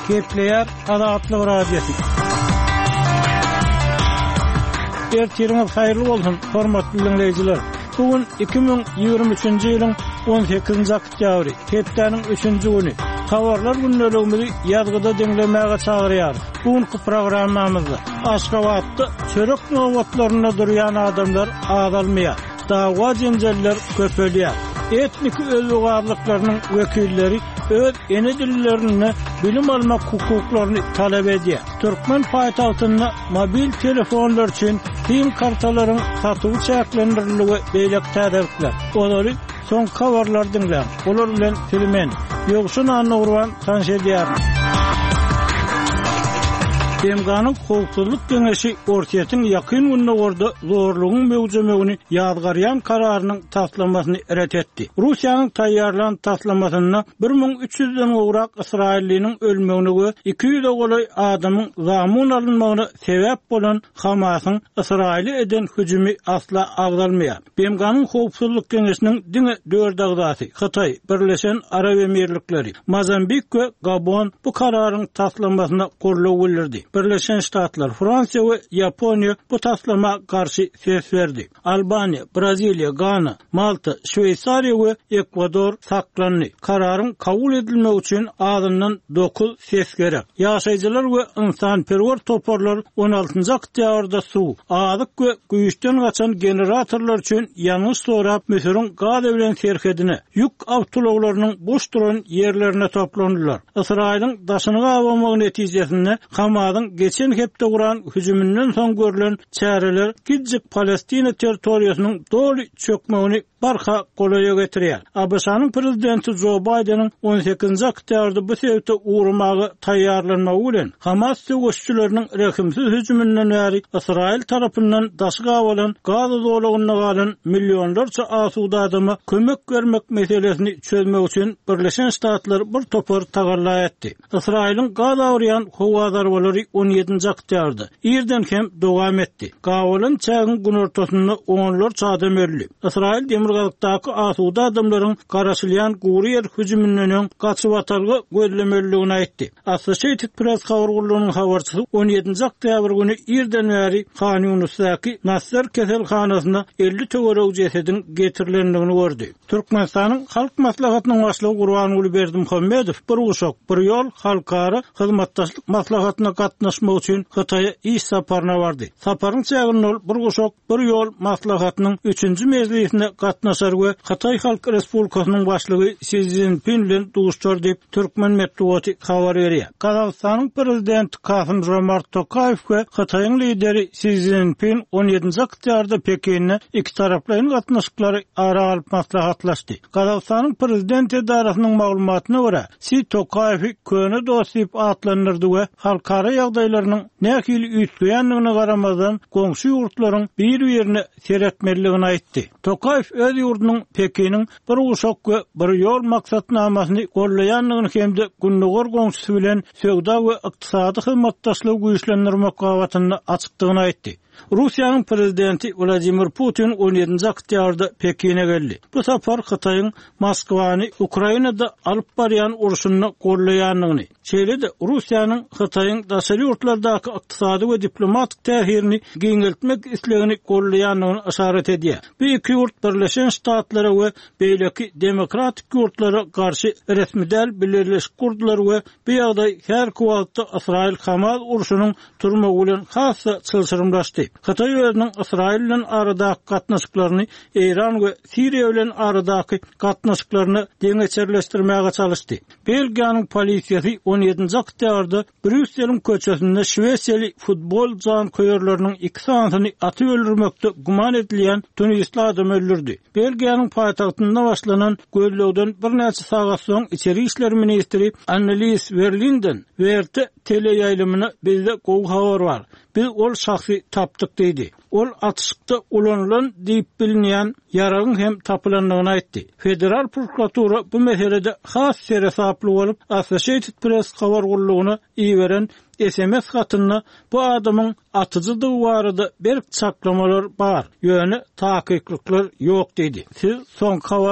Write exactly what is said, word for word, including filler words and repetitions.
Kepler Adatlı Radyosu. Ertiriniz hayırlı olsun, hormatly dinleyijiler. Bugün iki bin ýygrimi üçinji ýylyň on sekizinji oktýabry, hepdeniň üçinji güni. Habarlar günlerimizi ýazgyda dinlemäge çagyrýar. Bugünkü programmamyzda Aşgabatda çörek nowatlaryna durýan adamlar azalmaýar. Dawa jenjeller köpelýär. Etnik özügarlyklarynyň wekilleri öz ene dillerini bilim almak hukuklaryny talep edýär. Türkmen paýtagtyna mobil telefonlar üçin SIM kartalaryň satywy çäklendiriligi beýlek täderler. Olary son habarlar dinleýär. Olar bilen filmen ýokşun anagurwan tanşedýär. Temganyň howpsuzlyk geňeşi ortaýatyň ýakyn gününe gorda zorlugyň mewjudmegini ýadgarýan kararynyň taslamasyny ret etdi. Russiýanyň taýýarlan taslamasyna bir ming üç ýüzden gowrak Israilliniň ölmegine we iki ýüze golay adamyň zamyn alynmagyna sebäp bolan Hamasyň Israili eden hüjümi asla agdalmaýar. Temganyň howpsuzlyk geňeşiniň diňe dört agdasy Hytaý, Birleşen Arab Emirlikleri, Mozambik we Gabon bu kararyň taslamasyna gorlaw bildirdi. Birleşen Ştatlar, Fransiýa we Ýaponiýa bu taslama garşy ses berdi. Albaniýa, Braziliýa, Gana, Malta, Şweýsariýa we Ekwador saklandy. Kararyň kabul edilmegi üçin azyndan dokuz ses gerek. Ýaşaýjylar we insanperwer toparlar on altynjy oktýabrda suw, azyk we güýçden gaçan generatorlar üçin ýalňyş sorap meşhurun gaz bilen serkedine ýük awtologlarynyň boş duran ýerlerine toplandylar. Israýlyň daşyny gawamagy netijesinde Hamasyň geçen hepde guran hüjümünden soň görülen çäreler gidjik Palestina territoriýasynyň doly çökmegini barha golaýa getirýär. A B S-nyň prezidenti Joe Bidenin on sekizinji oktýabrda bu sebäpde uğramagy taýýarlanmagy bilen Hamas söwüşçüleriniň rekimsiz hüjümünden bäri Israil tarapyndan daşy gawalan gaz dolagyna galan millionlarça asuda adama kömek bermek meselesini çözmek üçin Birleşen Ştatlar bir topar tagarla etdi. Israilin gaz awryan howa zarbalary on ýedinji oktýabrda ýerden hem dowam etdi. Gawalan çägiň gün ortasynda onlarça adam öldi. Israil demirgazykdaky asuda adamlaryň garaşylýan Guriýer hüjümünden gaçyp atargy gözlemeligini aýtdy. Associated Press habargurlugynyň habarçysy on ýedinji oktýabr güni ýerden bäri Khan Yunusdaky Nasser keselhanasyna elli töwerek jesediň getirilendigini gördi. Türkmenistanyň halk maslahatynyň başlygy Gurbanuly Berdimuhammedow bir uşak bir ýol halkara hyzmatdaşlyk maslahatyna gatnaşmak üçin Hytaýa iş saparyna bardy. Saparyň çägini ol bir uşak bir ýol maslahatynyň üçinji mezgilinde gatnaşar we Hytaý Halk Respublikasynyň başlygy Xi Jinping bilen duguşlar diýip Türkmen medeniýeti habar berýär. Kazakstanyň prezidenti Kasym-Jomart Tokayew we Hytaýyň lideri Xi Jinping on ýedinji oktýabrda Pekinne iki taraplaryň gatnaşyklary ara alyp maslahatlaşdy. Kazakstanyň prezidenti edarasynyň maglumatyna görä, Xi Tokayew köne dost diýip atlandyrdy we halkara ýagdaýlarynyň nähili üýtgeýändigine garamazdan goňşy ýurtlaryň bir ýerine seretmeligini aýtdy. Tokayew öz ýurdunyň Pekiniň bir uşak we bir ýol maksatnamasyny gollaýanlygyny hemde günnäger goňşysy bilen söwda we ykdysady hyzmatdaşlygy güýçlendirmek gawatyny açykdygyny aýtdy. Russiýanyň prezidenti Vladimir Putin on ýedinji oktýabrda Pekine geldi. Bu sapar Hytaýyň Moskwany Ukrainada alyp barýan uruşyny gollaýanlygyny, şeýle-de Russiýanyň Hytaýyň daşary ýurtlardaky ykdysady we diplomatik täsirini giňeltmek islegini gollaýanlygyny işaret edýär. Bu iki ýurt Birleşen Ştatlara we beýleki demokratik ýurtlara garşy resmi däl birleşik kurdular we bu ýagdaý her kwagtda Israil Hamas uruşynyň turmagy bilen hassa çylşyrymlaşdy. Hytaý özüniň Israil bilen aradaky gatnaşyklaryny Iran we Siriýa bilen aradaky gatnaşyklaryny deňeçerleşdirmäge çalışdy. Belgiýanyň polisiýasy on ýedinji oktýabrda Brüsseliň köçesinde Şweýsariýa futbol jankoýarlarynyň iki sanatyny atyp öldürmekde guman edilýän tunisli adam öldürdi. Belgiýanyň paýtagtynda başlanan gözlegden bir näçe sagat soň içeri işler ministri Annelies Verlinden werte teleýaýlymyna bizde gowy habar bar. Biz ol şahsy tapdyk diýdi. Ol atışykda ulanylan diýip bilinýän ýaragyň hem tapylanlygyny aýtdy. Federal prokuratura bu meselede has serhesaply bolup Associated Press habargurlugyna iýeren S M S hatyna bu adamyň atyjydygy barada berip çaklamalar bar. Ýöne takyklyklar ýok diýdi. Siz soň